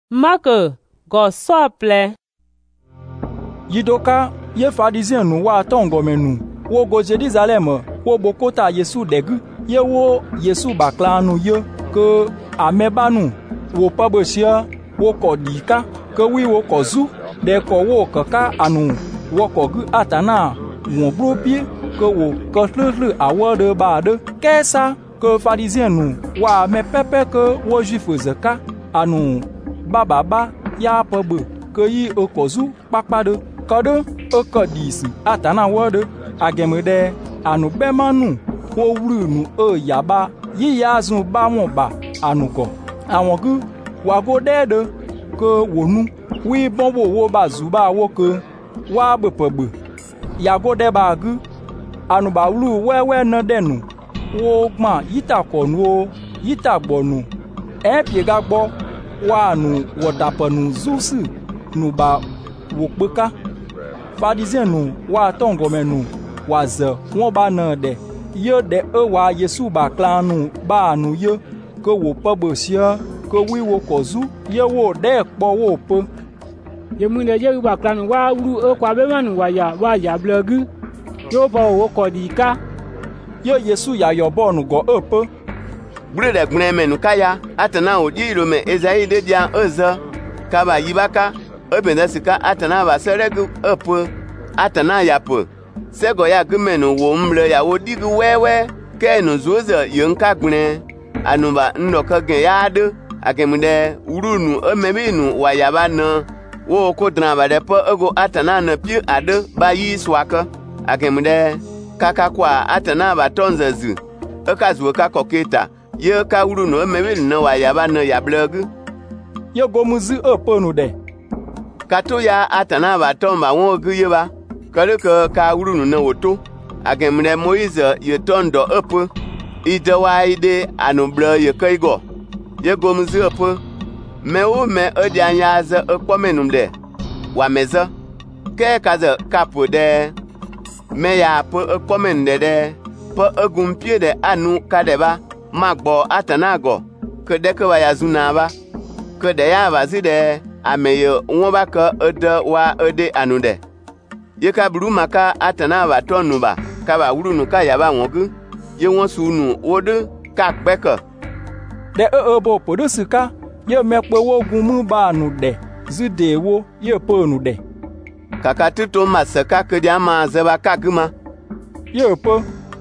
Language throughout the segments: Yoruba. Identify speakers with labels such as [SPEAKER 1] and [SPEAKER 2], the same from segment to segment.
[SPEAKER 1] Mark go sople.
[SPEAKER 2] Yidoka ye Pharisien nu wa tongomenu wo go Jerusalem wo bokota Yesu degu ye wo Yesu baklanu ye ke amebanu wo pabesia wo kodika ke wi wo kozu de ko wo kaka anu wo kogu atana wo bropie ke wo kotlulu awode ba de kesa ke Pharisien nu wa me pepe ke wo juif zeka anu bababa ya pabe ke yi okozu pakpade kode okodisi atana wode agemede anu bemanu wo wuru nu yaba yi yazun ba won ba anuko awon gu wago dede ke wonu wi bon wo ba zuba wo ke wa bepebe yago de ba gu anu ba wuru wewe na denu wo gba yita konu yita gbonu pie gagbo wa nu wodapanu zusu nu ba wo peka Pharisien nu wa tongomenu wa ze won ba na de ye de wa Yesu ba klanu ba nu ye ke wo pabosia ke wi wo kozu ye wo de po wo pe
[SPEAKER 3] ye mu ne ye ba klanu wa ru kwa be manu wa ya blogu yo bo wo kodika
[SPEAKER 2] ye Yesu ya yo bonu go pe
[SPEAKER 4] Brede gbremenu kaya atana odi lo me ezai de dia oza kaba yibaka obenda sika atana ba seregu opo atana yapo sego ya gmenu wo mle ya odigu wewe kenu zoza yonka gbne anuba ndoka gen yade akemude urunu omebinu wa yaba na wo ko dran ba de po ego atana na pi ade ba yi swaka akemude kaka kwa atana ba tonzazu okazu ka koketa ye ka urunu omebinu na wa yaba na yablogu
[SPEAKER 2] ye gomuzi oponu de
[SPEAKER 4] kato ya atana ba tomba won ogu yeba kale ka urunu na woto agemre Moise ye tondo opo ide wa ide anublo ye kaigo ye gomzi opo me o me odi anya za okpomenum de wa meza ke kaza kapo de me ya po okpomen de po ogumpie de anu kadeba magbo atanago ke de ke wa yazuna ba ke de ya ba zide ameye won ba ka ode wa ode anu de ye ka buru maka atana ba tonu ba ka ba wuru nu ka ya ba won gu ye won sunu wode ka peka
[SPEAKER 2] de bo podosika ye mepe wo gun mu ba anu de zude wo ye ponu de
[SPEAKER 4] kaka tuto masaka ke dia ma ze ba ka guma
[SPEAKER 2] ye po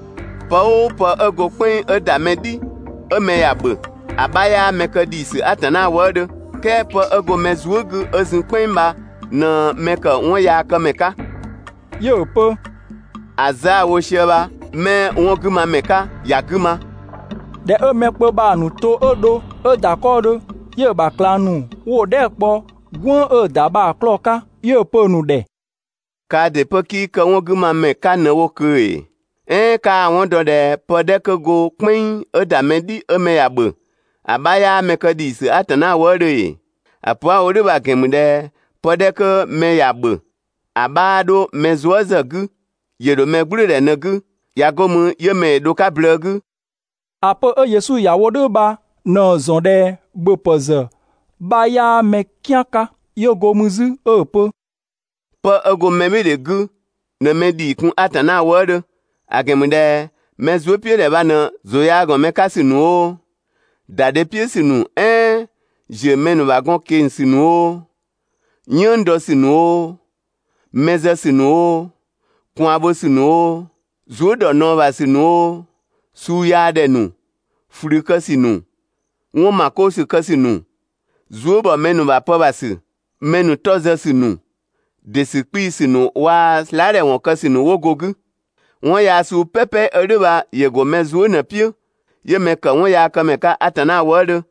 [SPEAKER 4] ego pin odamedi o me ya bu abaya mekodisi atana wode ke po ego mezuogu ozin pin ba na meka won ya ka meka
[SPEAKER 2] ye po
[SPEAKER 4] aza wo sheba me won guma meka ya guma
[SPEAKER 2] de mepe ba anu to odo odakodo ye ba klanu wo de po gwon odaba kloka ye ponu de
[SPEAKER 4] ka de poki ka won guma meka na wo ke ka won do de pode ko go pin odamedi o me ya bu abaya mekodisi atana wode apua ode ba kemude pode ko me ya bu abado mezuazagu yedo megbure nagu yagomu yeme do ka blogu
[SPEAKER 2] apo Yesu ya wodo ba no zonde bopoze ba ya mekiaka yogomuzu opo
[SPEAKER 4] po ego memede gu na medi kun atana wode agemude mezuopie de bana zoyago mekasinu o dade pie sinu je menu wagon ken sinu o nyondo sinu o meze sinu o kwabo sinu o zodo no va sinu o suya de nu frika sinu won makosu kasinu zobo menu ba pobasi menu toze sinu desikpi sinu wa slare won kasinu wogogu won ya su pepe eriba yego mezu na pio ye meka won ya ka meka atana wode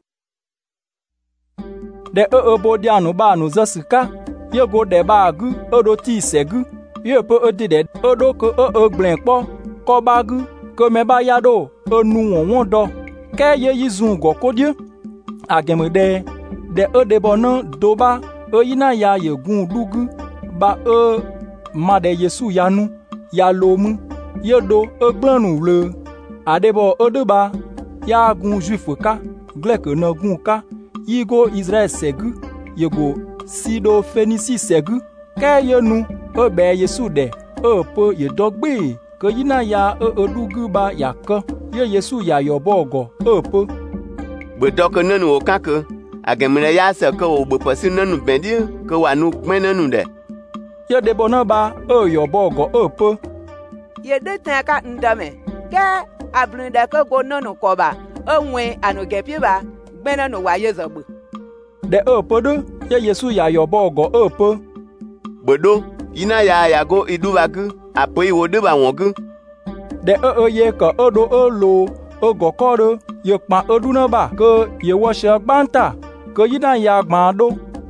[SPEAKER 2] de obodianu ba nu zasika ye go de ba gu odo ti segu ye po odide odo ko ogblin po ko ba gu ko me ba yado onu won do ke ye yizun go kodie agemede de odebona doba oyina ya yegun lugu ba made Yesu yanu ya lomu yedo ogblanu le adebo odoba ya gun juif ka glek na gun ka yigo Israel segu yego sido Phénicie segu ke yenu e be Yesu de e po ye dogbe ke yina ya e dugu ba ya ke ye Yesu ya yo bogo e po
[SPEAKER 4] be dok nanu o kake agemre ya se ke o be pesi nanu bendi ke wa nu gben nanu de
[SPEAKER 2] ye de bona ba e yo bogo e po
[SPEAKER 5] ye de tan ka ndame ke ablunda ke go nanu ko ba enwe anogepi ba gben nanu wa ye zogbo
[SPEAKER 2] de e po do ye Yesu ya yo bogo e po
[SPEAKER 4] bedo yina ya go idubagu apo iwo de ba wongu
[SPEAKER 2] de ye ka odo olo ogokoro ye pa oduna ba ke ye woshe gbanta ke yina ya gbado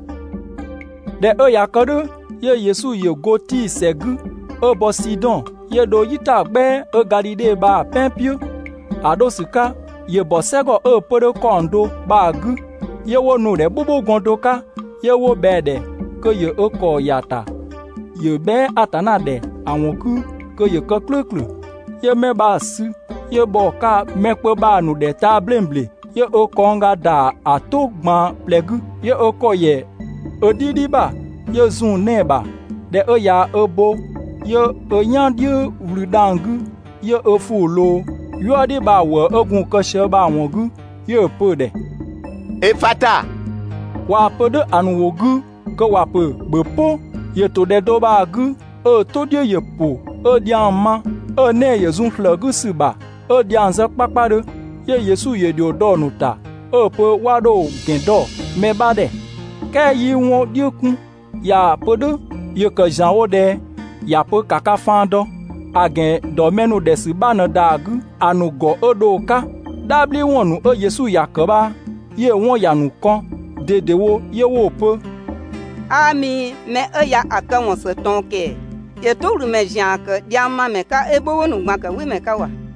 [SPEAKER 2] de ya kodo ye Yesu ye goti segu obo Sidon ye do yita gbe Galilée ba pempio adosika ye bosego podo kondo ba gu ye wonu de bubu gondoka ye wo bede ke ye oko yata ye be atana de awonku ke ye kokluklu ye me ba su ye boka mekpe ba nu de ta blemble ye okonga da atogban plegu ye okoye odidi ba ye zun neba de ya obo ye oyandi wrudangu ye ofulo yodi ba wo ogun kose ba wongu ye pode
[SPEAKER 4] efata
[SPEAKER 2] wa pode anwogu ko wa pe bepo ye to de do ba gu to de ye po di amma ne ye zun flagu suba di anza papare ye Yesu ye di odonu ta po wado gendo me bade ke yi won di kun ya pode ye ka janwo de ya po kaka fando agen do menu de suba na dagu anugo odoka dabli wonu Yesu yakoba ye won yanu kon dedewo ye wo po
[SPEAKER 6] ami me ya akan won se tonke ye to ru me jan ka diama me ka ebo wonu gba ka wi me ka wa